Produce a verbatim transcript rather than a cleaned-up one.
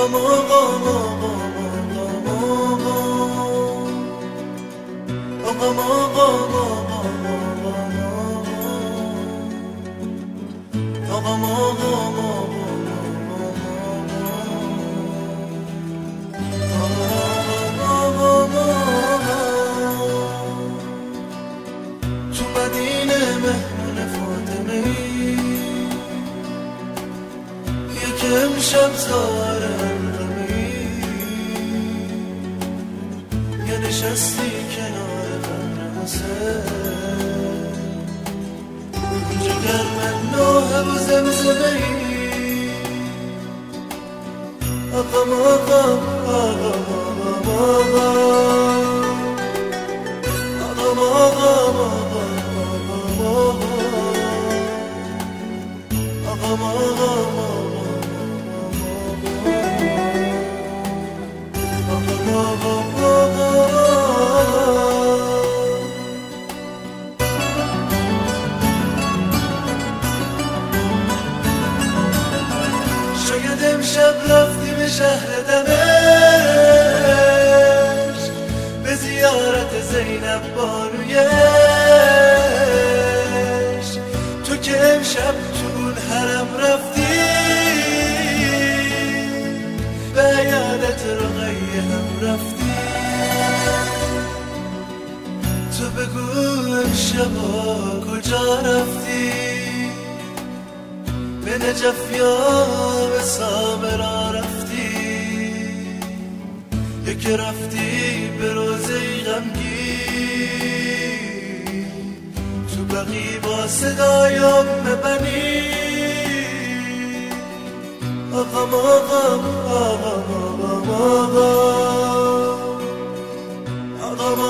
آقام آقام آقام آقام آقام تو مدینه مهمون فاطمه یک امشب زارم غمی یه نشستی کنار قبر حسین جگر من نوه و زمزمه ای آقام آقام آقام آقام آقام آقام آقام شاید امشب رفتی به شهر دمشق به زیارت زینب بانویش تو که امشب تو اون حرم رفتی به عیادت رقیه هم رفتی تو بگو امشبا کجا رفتی به نجف یا به سامرا رفتی یکی رفتی به روزه غمگین تو بقی با صدایم ببنی آقام آقام آقام آقام آقام